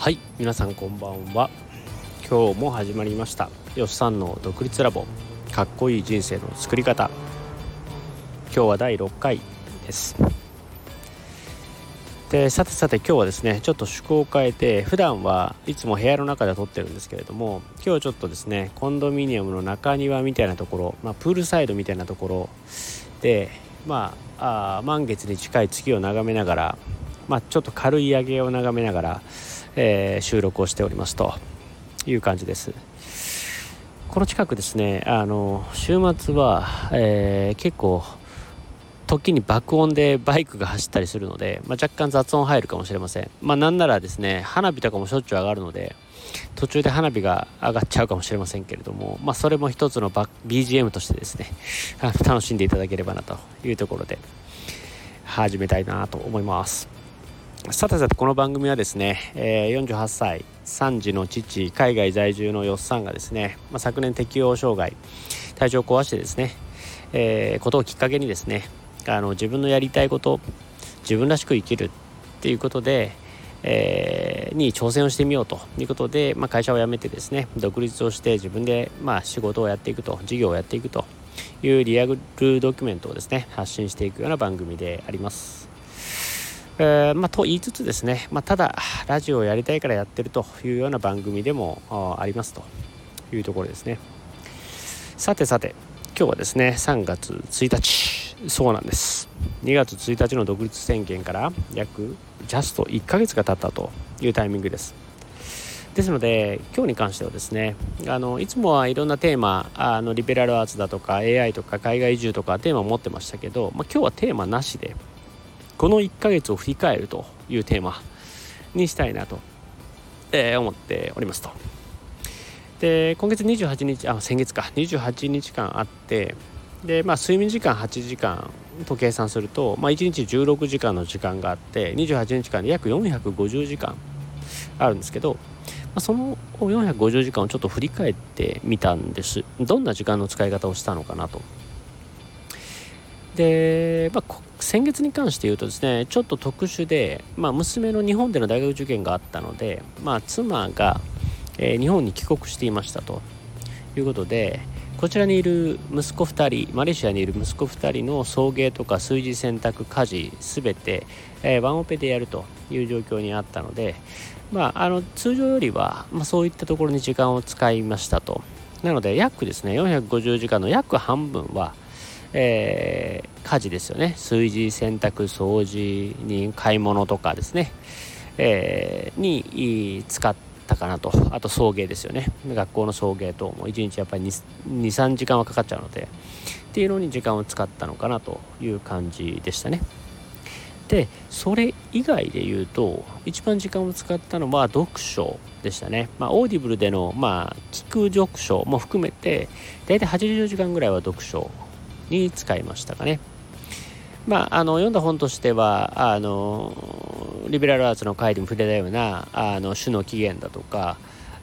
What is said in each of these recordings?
はい、皆さんこんばんは。今日も始まりましたよっさんの独立ラボ、かっこいい人生の作り方。今日は第6回です。で、さて今日はですね、ちょっと趣向を変えて、普段はいつも部屋の中で撮ってるんですけれども、今日はちょっとですね、コンドミニアムの中庭みたいなところ、プールサイドみたいなところで、満月に近い月を眺めながら、ちょっと軽い夜景を眺めながら、収録をしておりますという感じです。この近くですね、週末は、結構時に爆音でバイクが走ったりするので、若干雑音入るかもしれません。なんならですね、花火とかもしょっちゅう上がるので、途中で花火が上がっちゃうかもしれませんけれども、それも一つのBGM としてですね、楽しんでいただければなというところで始めたいなと思います。さてこの番組はですね、48歳3児の父、海外在住のよっさんがですね、昨年適応障害、体調を壊してですね、ことをきっかけにですね、自分のやりたいこと、自分らしく生きるっていうことで、に挑戦をしてみようということで、会社を辞めてですね、独立をして自分で仕事をやっていくと、事業をやっていくというリアルドキュメントをですね、発信していくような番組であります。と言いつつですね、ただラジオをやりたいからやってるというような番組でもありますというところですね。さて今日はですね、3月1日、そうなんです。2月1日の独立宣言から約ジャスト1ヶ月が経ったというタイミングです。ですので今日に関してはですね、いつもはいろんなテーマ、リベラルアーツだとか AI とか海外移住とかテーマを持ってましたけど、今日はテーマなしでこの1ヶ月を振り返るというテーマにしたいなと、思っておりますと。で、今月28日先月か28日間あって、で、睡眠時間8時間と計算すると、1日16時間の時間があって28日間で約450時間あるんですけど、その450時間をちょっと振り返ってみたんです。どんな時間の使い方をしたのかなと。で、先月に関して言うとですね、ちょっと特殊で、娘の日本での大学受験があったので、妻が、日本に帰国していましたということで、こちらにいる息子2人、マレーシアにいる息子2人の送迎とか炊事洗濯家事すべて、ワンオペでやるという状況にあったので、通常よりは、そういったところに時間を使いましたと。なので約ですね、450時間の約半分は家事ですよね。炊事、洗濯、掃除に買い物とかですね、に使ったかなと。あと送迎ですよね。学校の送迎等も1日やっぱり 2,3 時間はかかっちゃうのでっていうのに時間を使ったのかなという感じでしたね。で、それ以外で言うと一番時間を使ったのは読書でしたね。オーディブルでの聞く読書も含めてだいたい80時間ぐらいは読書に使いましたかね。読んだ本としてはリベラルアーツの回でも触れたような種の起源だとか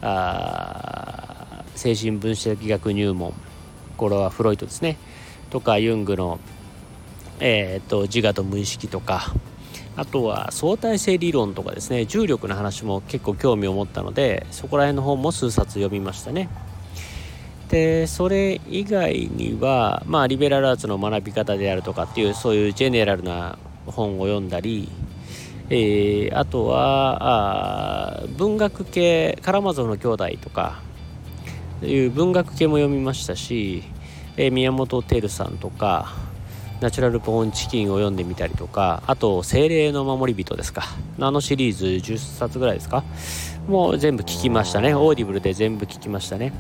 精神分析学入門、これはフロイトですねとか、ユングの、自我と無意識とか、あとは相対性理論とかですね、重力の話も結構興味を持ったので、そこら辺の本も数冊読みましたね。で、それ以外には、リベラルアーツの学び方であるとかっていう、そういうジェネラルな本を読んだり、あとは文学系、カラマゾフの兄弟とかいう文学系も読みましたし、宮本照さんとかナチュラルポーンチキンを読んでみたりとか、あと精霊の守り人ですか、シリーズ10冊ぐらいですか、もう全部聞きましたね。オーディブルで全部聞きましたね。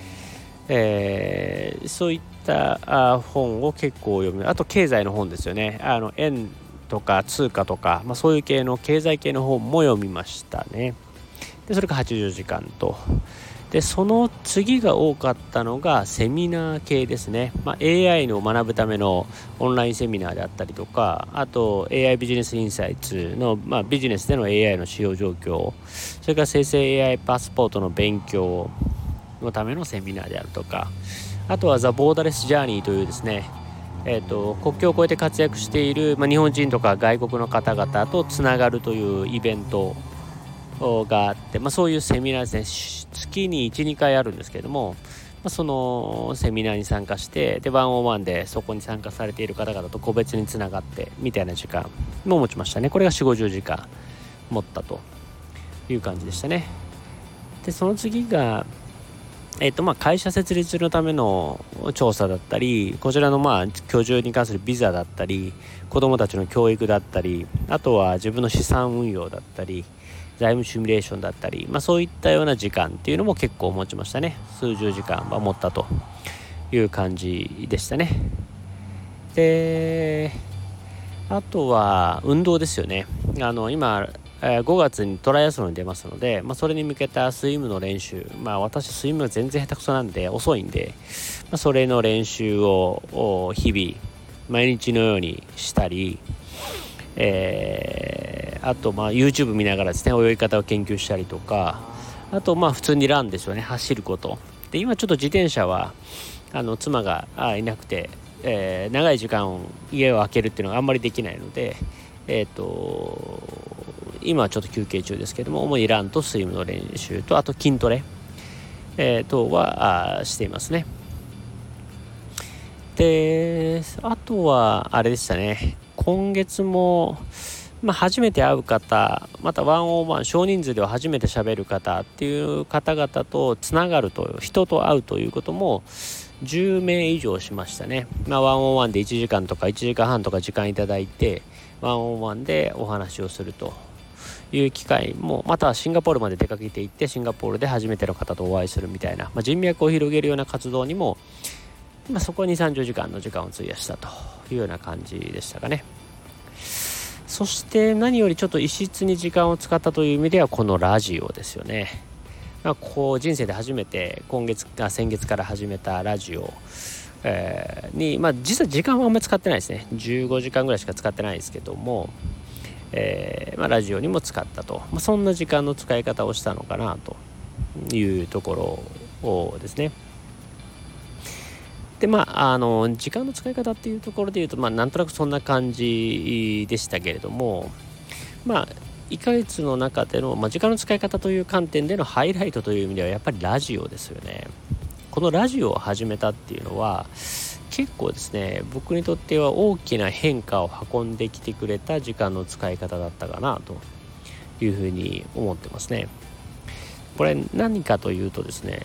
そういった本を結構読む。あと経済の本ですよね。円とか通貨とか、そういう系の経済系の本も読みましたね。で、それが80時間と。で、その次が多かったのがセミナー系ですね。AI の学ぶためのオンラインセミナーであったりとか、あと AI ビジネスインサイツの、ビジネスでの AI の使用状況、それから生成 AI パスポートの勉強のためのセミナーであるとか、あとはザ・ボーダレス・ジャーニーというですね、国境を越えて活躍している、日本人とか外国の方々とつながるというイベントがあって、そういうセミナーですね、月に 1,2 回あるんですけれども、そのセミナーに参加して、で101でそこに参加されている方々と個別につながってみたいな時間も持ちましたね。これが 4,50 時間持ったという感じでしたね。でその次が会社設立のための調査だったり、こちらの居住に関するビザだったり、子どもたちの教育だったり、あとは自分の資産運用だったり、財務シミュレーションだったり、そういったような時間っていうのも結構持ちましたね。数十時間は持ったという感じでしたね。であとは運動ですよね。今5月にトライアスロンに出ますので、それに向けたスイムの練習、私スイムは全然下手くそなんで遅いんで、それの練習を日々毎日のようにしたり、あとYouTube 見ながらですね、泳ぎ方を研究したりとか、あと普通にランですよね、走ることで。今ちょっと自転車は妻がいなくて、長い時間家を空けるっていうのがあんまりできないので、今はちょっと休憩中ですけども、主にランとスイムの練習と、あと筋トレ、等はしていますね。であとはあれでしたね、今月も、初めて会う方、また101少人数では初めて喋る方っていう方々とつながると、人と会うということも10名以上しましたね。101で1時間とか1時間半とか時間いただいて、101でお話をするという機会も、またはシンガポールまで出かけていって、シンガポールで初めての方とお会いするみたいな、人脈を広げるような活動にも、そこに30時間の時間を費やしたというような感じでしたかね。そして何よりちょっと異質に時間を使ったという意味では、このラジオですよね。人生で初めて先月から始めたラジオ、に、実は時間はあんまり使ってないですね。15時間ぐらいしか使ってないですけども、ラジオにも使ったと、そんな時間の使い方をしたのかなというところをですね。で時間の使い方っていうところでいうと、なんとなくそんな感じでしたけれども、1ヶ月の中での、時間の使い方という観点でのハイライトという意味ではやっぱりラジオですよね。このラジオを始めたっていうのは結構ですね、僕にとっては大きな変化を運んできてくれた時間の使い方だったかなというふうに思ってますね。これ何かというとですね、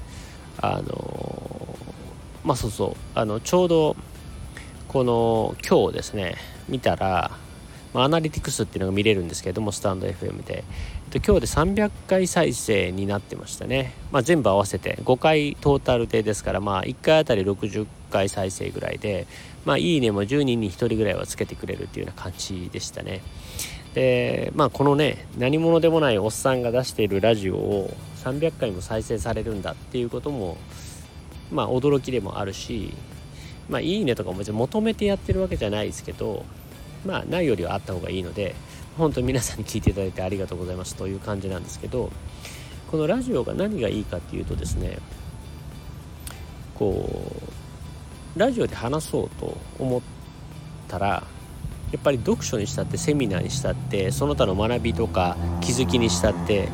ちょうどこの今日ですね見たら、アナリティクスっていうのが見れるんですけれども、スタンド FM で、今日で300回再生になってましたね。全部合わせて5回トータルでですから、1回あたり60回再生ぐらいで、いいねも10人に1人ぐらいはつけてくれるっていうような感じでしたね。でこのね、何者でもないおっさんが出しているラジオを300回も再生されるんだっていうことも驚きでもあるし、いいねとかも別に求めてやってるわけじゃないですけど、ないよりはあった方がいいので、本当に皆さんに聞いていただいてありがとうございますという感じなんですけど、このラジオが何がいいかっていうとですね、ラジオで話そうと思ったら、やっぱり読書にしたってセミナーにしたってその他の学びとか気づきにしたって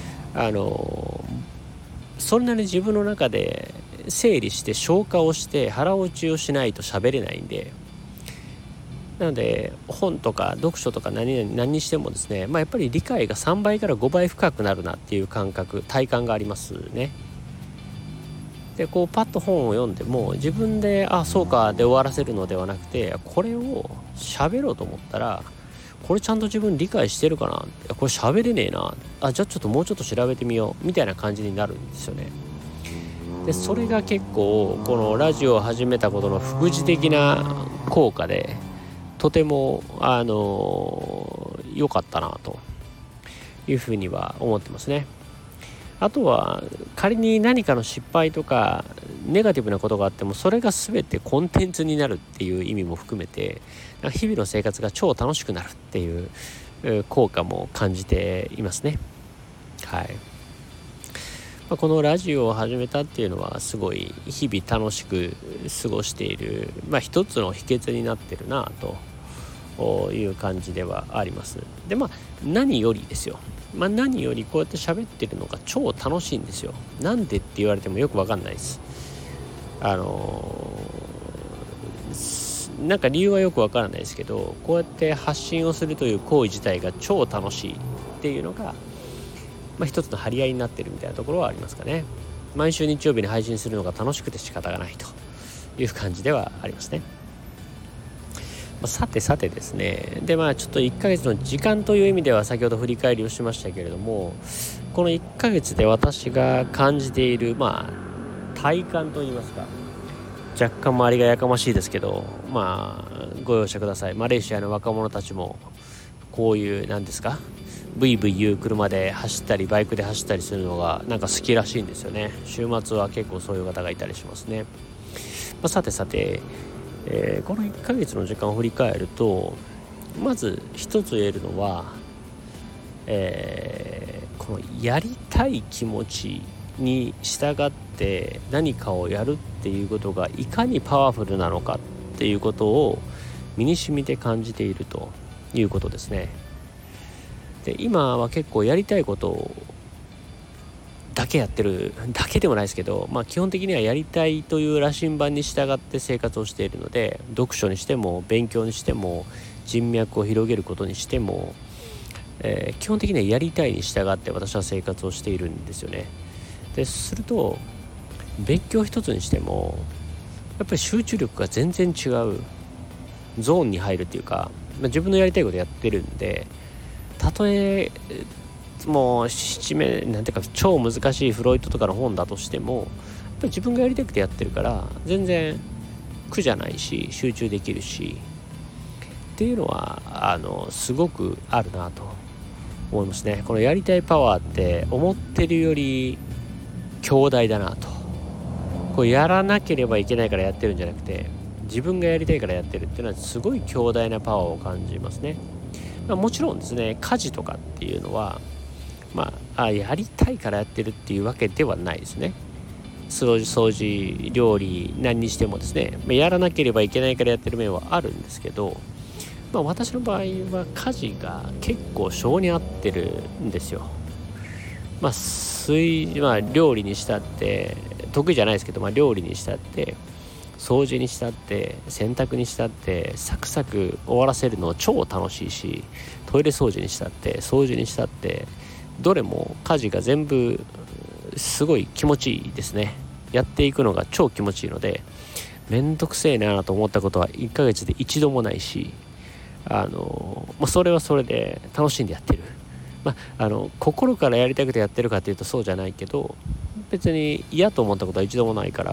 それなりに自分の中で整理して消化をして腹落ちをしないと喋れないんで、なので本とか読書とか何にしてもですね、やっぱり理解が3倍から5倍深くなるなっていう体感がありますね。でパッと本を読んでも自分でそうかで終わらせるのではなくて、これを喋ろうと思ったらこれちゃんと自分理解してるかな、これ喋れねえな、じゃあちょっともうちょっと調べてみようみたいな感じになるんですよね。でそれが結構このラジオを始めたことの副次的な効果でとても良かったなというふうには思ってますね。あとは仮に何かの失敗とかネガティブなことがあっても、それが全てコンテンツになるっていう意味も含めて、日々の生活が超楽しくなるっていう効果も感じていますね。はい。このラジオを始めたっていうのはすごい日々楽しく過ごしている、一つの秘訣になってるなという感じではあります。で何よりですよ、何よりこうやって喋ってるのが超楽しいんですよ。なんでって言われてもよくわかんないです。なんか理由はよくわからないですけど、こうやって発信をするという行為自体が超楽しいっていうのが、一つの張り合いになってるみたいなところはありますかね。毎週日曜日に配信するのが楽しくて仕方がないという感じではありますね。さてですね、でちょっと1ヶ月の時間という意味では先ほど振り返りをしましたけれども、この1ヶ月で私が感じている体感といいますか、若干周りがやかましいですけど、ご容赦ください。マレーシアの若者たちもこういう何ですか、ブイブイ言う車で走ったりバイクで走ったりするのがなんか好きらしいんですよね。週末は結構そういう方がいたりしますね。さて、この1ヶ月の時間を振り返ると、まず一つ言えるのは、このやりたい気持ちに従って何かをやるっていうことがいかにパワフルなのかっていうことを身に染みて感じているということですね。で今は結構やりたいことだけやってるだけでもないですけど、基本的にはやりたいという羅針盤に従って生活をしているので、読書にしても勉強にしても人脈を広げることにしても、基本的にはやりたいに従って私は生活をしているんですよね。ですると勉強一つにしてもやっぱり集中力が全然違うゾーンに入るっていうか、自分のやりたいことやってるんで、たとえもうなんていうか超難しいフロイトとかの本だとしても、やっぱり自分がやりたくてやってるから全然苦じゃないし集中できるしっていうのはすごくあるなと思いますね。このやりたいパワーって思ってるより強大だなと。これやらなければいけないからやってるんじゃなくて、自分がやりたいからやってるっていうのはすごい強大なパワーを感じますね。もちろんですね、家事とかっていうのはやりたいからやってるっていうわけではないですね。掃除料理何にしてもですね、やらなければいけないからやってる面はあるんですけど、私の場合は家事が結構性に合ってるんですよ。料理にしたって得意じゃないですけど、料理にしたって掃除にしたって洗濯にしたってサクサク終わらせるの超楽しいし、トイレ掃除にしたって掃除にしたってどれも家事が全部すごい気持ちいいですね。やっていくのが超気持ちいいので、めんどくせえなと思ったことは1ヶ月で一度もないし、それはそれで楽しんでやってる。心からやりたくてやってるかっていうとそうじゃないけど、別に嫌と思ったことは一度もないから、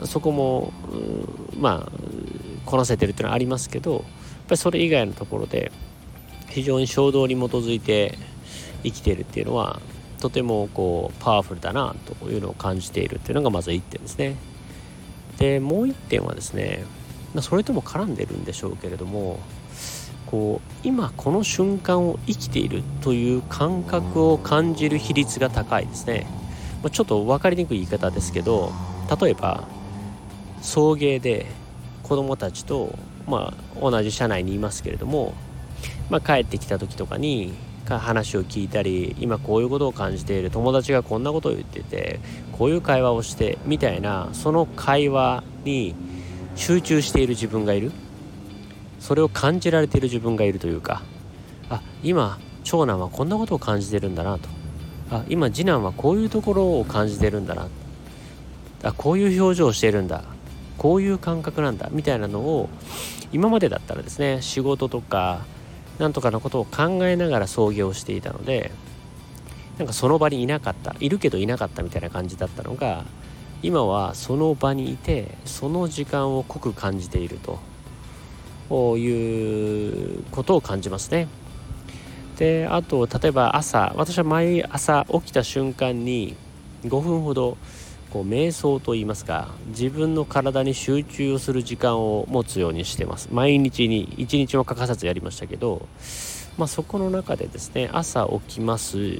そこもこなせてるっていうのはありますけど、やっぱりそれ以外のところで非常に衝動に基づいて生きているっていうのはとてもパワフルだなというのを感じているっていうのがまず1点ですね。でもう1点はですね、それとも絡んでるんでしょうけれども、今この瞬間を生きているという感覚を感じる比率が高いですね。ちょっと分かりにくい言い方ですけど、例えば送迎で子供たちと、同じ車内にいますけれども、帰ってきた時とかに話を聞いたり、今こういうことを感じている、友達がこんなことを言っててこういう会話をしてみたいな、その会話に集中している自分がいる、それを感じられている自分がいるというか、今長男はこんなことを感じてるんだなと、今次男はこういうところを感じてるんだな、こういう表情をしているんだ、こういう感覚なんだみたいなのを、今までだったらですね、仕事とかなんとかのことを考えながら送迎をしていたので、なんかその場にいるけどいなかったみたいな感じだったのが、今はその場にいてその時間を濃く感じているということを感じますね。で、あと例えば私は毎朝起きた瞬間に5分ほど瞑想といいますか、自分の体に集中をする時間を持つようにしてます。毎日に1日も欠かさずやりましたけど、そこの中でですね、朝起きます、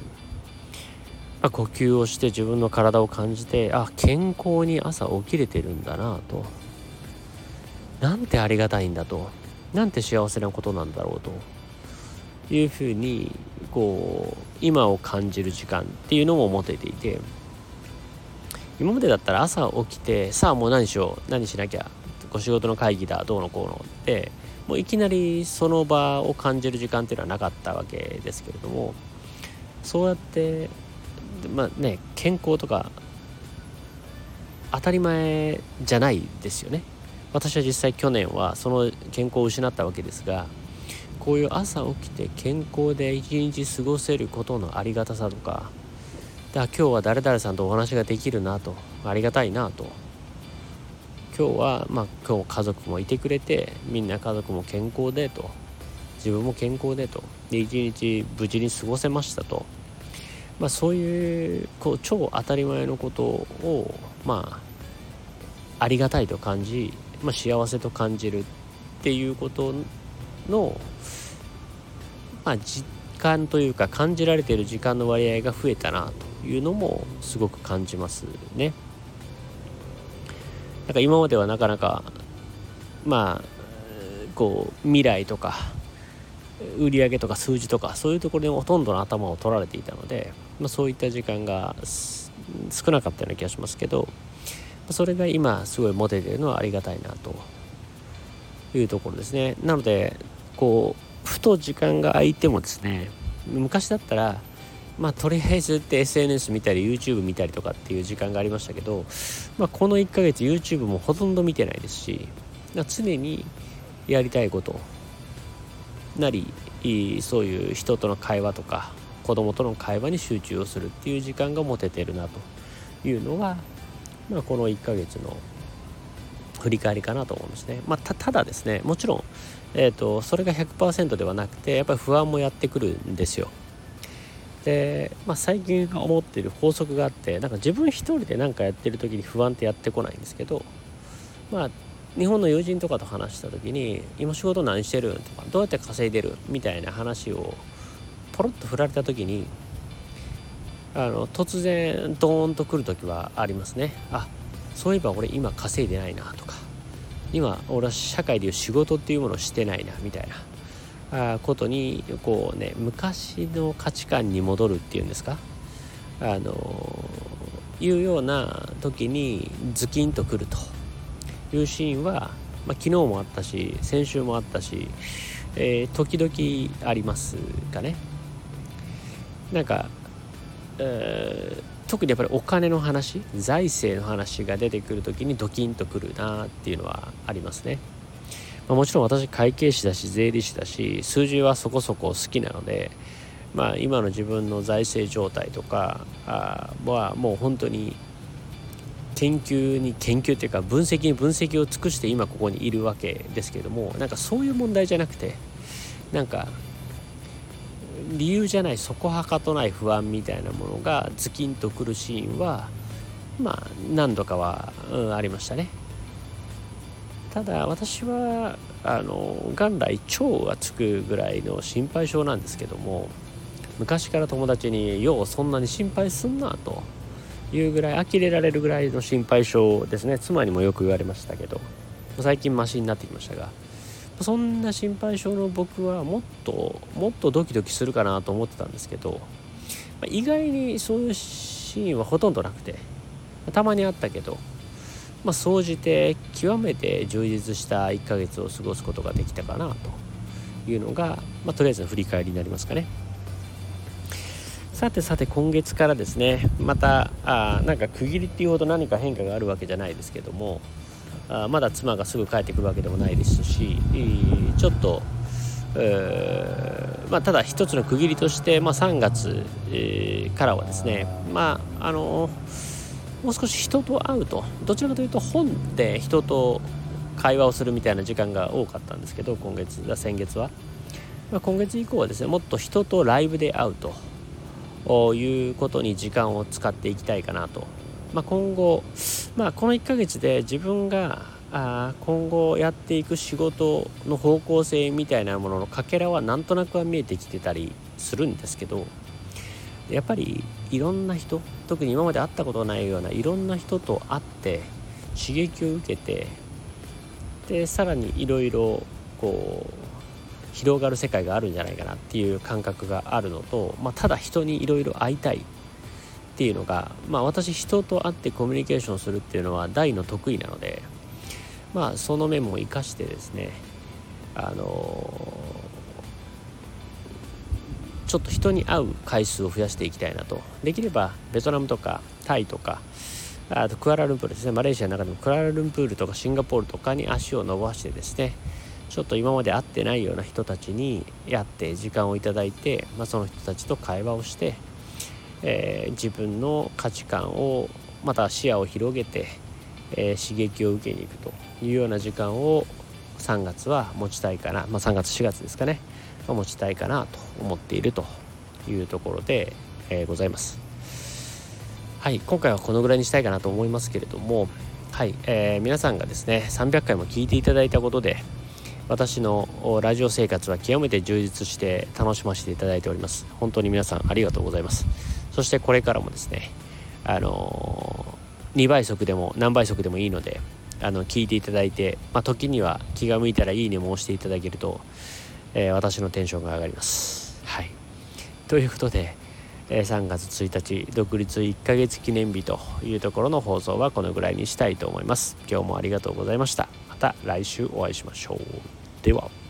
呼吸をして自分の体を感じて、健康に朝起きれてるんだなと、なんてありがたいんだとなんて幸せなことなんだろうというふうにこう今を感じる時間っていうのも持てていて、今までだったら朝起きてさあもう何しよう何しなきゃご仕事の会議だどうのこうのってもういきなりその場を感じる時間っていうのはなかったわけですけれども、そうやって健康とか当たり前じゃないですよね。私は実際去年はその健康を失ったわけですが、こういう朝起きて健康で一日過ごせることのありがたさとか、今日は誰々さんとお話ができるなと、ありがたいなと、今日家族もいてくれて、みんな家族も健康でと、自分も健康でと、で一日無事に過ごせましたと、そういう超当たり前のことをありがたいと感じ、幸せと感じるっていうことの実感というか、感じられている時間の割合が増えたなというのもすごく感じますね。今まではなかなか未来とか売上とか数字とかそういうところでほとんどの頭を取られていたので、そういった時間が少なかったような気がしますけど、それが今すごい持てているのはありがたいなというところですね。なのでふと時間が空いてもですね、昔だったらとりあえずって SNS 見たり YouTube 見たりとかっていう時間がありましたけど、この1ヶ月 YouTube もほとんど見てないですし、常にやりたいことなり、そういう人との会話とか子供との会話に集中をするっていう時間が持ててるなというのが、この1ヶ月の振り返りかなと思うんですね。ただですね、もちろん、それが 100% ではなくて、やっぱり不安もやってくるんですよ。で、最近思っている法則があって、自分一人で何かやってる時に不安ってやってこないんですけど、日本の友人とかと話した時に今仕事何してるとかどうやって稼いでるみたいな話をポロッと振られた時に突然ドーンと来る時はありますね。そういえば俺今稼いでないなとか、今俺は社会でいう仕事っていうものをしてないなみたいなことに昔の価値観に戻るっていうんですか、いうような時にズキンと来るというシーンは、昨日もあったし先週もあったし、時々ありますかね。特にやっぱりお金の話、財政の話が出てくる時にドキンとくるなっていうのはありますね。もちろん私会計士だし税理士だし数字はそこそこ好きなので、今の自分の財政状態とかはもう本当に研究っていうか分析を尽くして今ここにいるわけですけれども、そういう問題じゃなくて理由じゃないそこはかとない不安みたいなものがズキンとくるシーンは何度かは、ありましたね。ただ私は元来腸がつくぐらいの心配性なんですけども、昔から友達にようそんなに心配すんなというぐらい呆れられるぐらいの心配性ですね。妻にもよく言われましたけど、最近マシになってきましたが、そんな心配性の僕はもっとドキドキするかなと思ってたんですけど、意外にそういうシーンはほとんどなくて、たまにあったけど総じて極めて充実した1ヶ月を過ごすことができたかなというのが、とりあえずの振り返りになりますかね。さて今月からですね、また区切りっていうほど何か変化があるわけじゃないですけども、まだ妻がすぐ帰ってくるわけでもないですし、ちょっと、ただ一つの区切りとして、3月、からはですね、もう少し人と会うと、どちらかというと本で人と会話をするみたいな時間が多かったんですけど、先月は、今月以降はですね、もっと人とライブで会うということに時間を使っていきたいかなと。今後、この1ヶ月で自分が今後やっていく仕事の方向性みたいなもののかけらはなんとなくは見えてきてたりするんですけど、やっぱりいろんな人、特に今まで会ったことないようないろんな人と会って刺激を受けて、でさらにいろいろこう広がる世界があるんじゃないかなっていう感覚があるのと、ただ人にいろいろ会いたいっていうのが、私人と会ってコミュニケーションするっていうのは大の得意なので、その面も生かしてですね、ちょっと人に会う回数を増やしていきたいなと。できればベトナムとかタイとか、あとクアラルンプールですね、マレーシアの中でもクアラルンプールとかシンガポールとかに足を伸ばしてですね、ちょっと今まで会ってないような人たちに会って時間をいただいて、その人たちと会話をして、自分の価値観をまた視野を広げて、刺激を受けに行くというような時間を3月は持ちたいかな、3月4月ですかね、持ちたいかなと思っているというところで、ございます。はい、今回はこのぐらいにしたいかなと思いますけれども、はい、皆さんがですね300回も聞いていただいたことで、私のラジオ生活は極めて充実して楽しませていただいております。本当に皆さんありがとうございます。そしてこれからもですね、2倍速でも何倍速でもいいので聞いていただいて、時には気が向いたらいいねも押していただけると、私のテンションが上がります。はい、ということで、3月1日独立1ヶ月記念日というところの放送はこのぐらいにしたいと思います。今日もありがとうございました。また来週お会いしましょう。では。